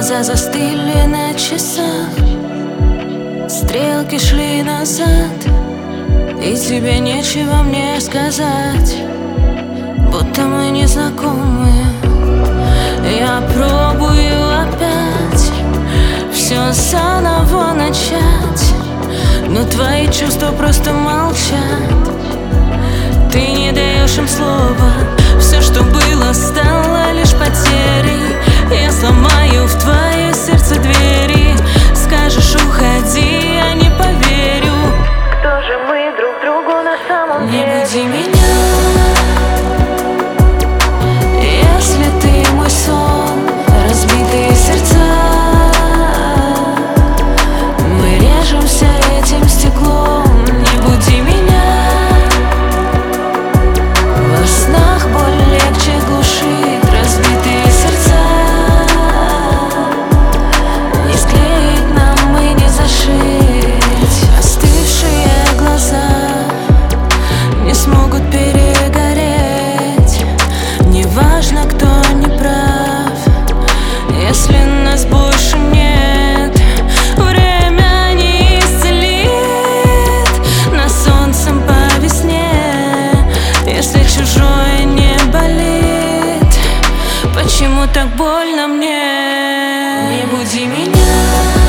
Глаза застыли на часах, стрелки шли назад, и тебе нечего мне сказать, будто мы не знакомы. Я пробую опять все заново начать, но твои чувства просто молчат. Ты не даешь им слова. Все, что было, стало лишь потерей. Я сломаю в твое сердце двери. Скажешь уходи, я не поверю. Кто же мы друг другу на самом деле? Не буди меня, если ты мой сон. Разбитые сердца, мы режемся этим стеклом. Не буди меня, во снах боль легче глушит. Разбитые сердца не склеить нам и не зашить. Остывшие глаза не смогут перегореть. Неважно, кто не прав, если нас больше нет. Время не исцелит нас солнцем по весне. Если чужое не болит, почему так больно мне? Не буди меня.